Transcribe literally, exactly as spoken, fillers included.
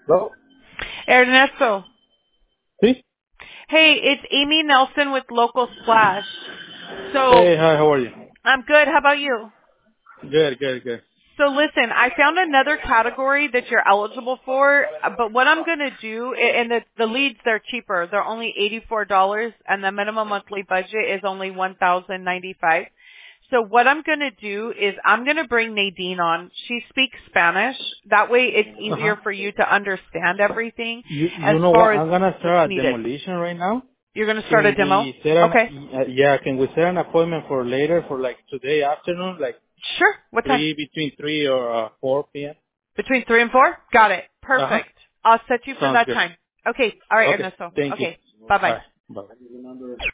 Hello? Ernesto. Sí? Hey, it's Amy Nelson with Local Splash. So, Hey, hi, how are you? I'm good. How about you? Good, good, good. So listen, I found another category that you're eligible for, uh, but what I'm going to do, a- and the, the leads, they're cheaper. They're only eighty-four dollars, and the minimum monthly budget is only one thousand ninety-five dollars. So what I'm going to do is I'm going to bring Nadine on. She speaks Spanish. That way it's Uh-huh. easier for you to understand everything You, as you know what? far as I'm gonna what's start a needed. demolition right now. You're going to start a Can demo? we set an, Okay. uh, yeah, can we set an appointment for later, for like today afternoon, like Sure. What time? three, between three or uh, four p m? Between three and four? Got it. Uh-huh. Perfect. I'll set you for Sounds that good. time. Okay. All right, Okay, Ernesto. thank you. Okay. Bye-bye. Bye. Bye.